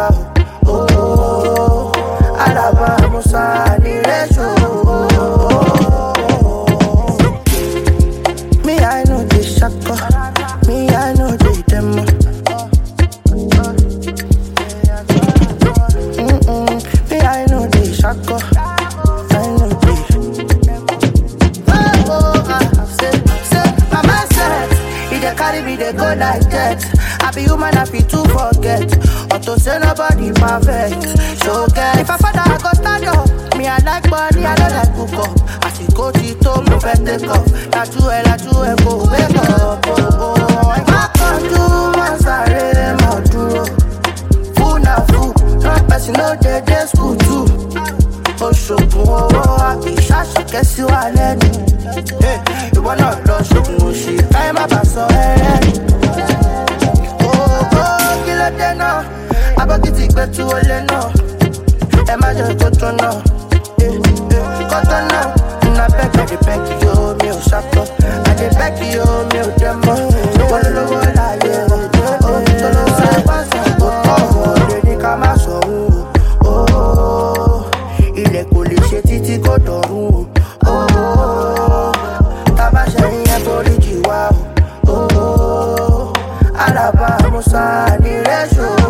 wa. Oh, Alaba Musa ni resho. Me I know the shaka, me I know the demo. Me I know the shaka, I know the. Mama said, if they carry me, they go like that. I be human, I be to forget. Or to say nobody perfect. So get if I father, I go stand up. Me, I like money, I don't like cook up. I see go to toe, move and take off. La tu, go wake up. I can't do my sorry, my duro. Fool na fool, no person, no they school too. Oṣogun owó ìṣàṣọ kẹsí wà lẹ́nu. Ìwọ náà lọ ṣogun òṣì káyé má bàa sọ ẹ́rẹ́. Owó kí ló dé náà? Abọ́kìtì gbé tú olé náà. Ẹ má jẹ́ kó tó náà. Kọ́tọ́ náà. Nna bẹ́ẹ̀kì àdébẹ́kì yóò mi ò ṣàtọ̀. Àdébẹ́kì yóò mi ò dẹ́ mọ́. Ìwọ ló lówó láyé o. Ohun tó ló ṣe pàṣẹ kò tọ̀. Òde ní ká má sọ òun o. Ilẹ̀ kò lè ṣe títí kò dọ̀rùn o. Tábà ṣẹ̀yìn ẹ̀ foríjì wá o. Alaba Musa ni resho.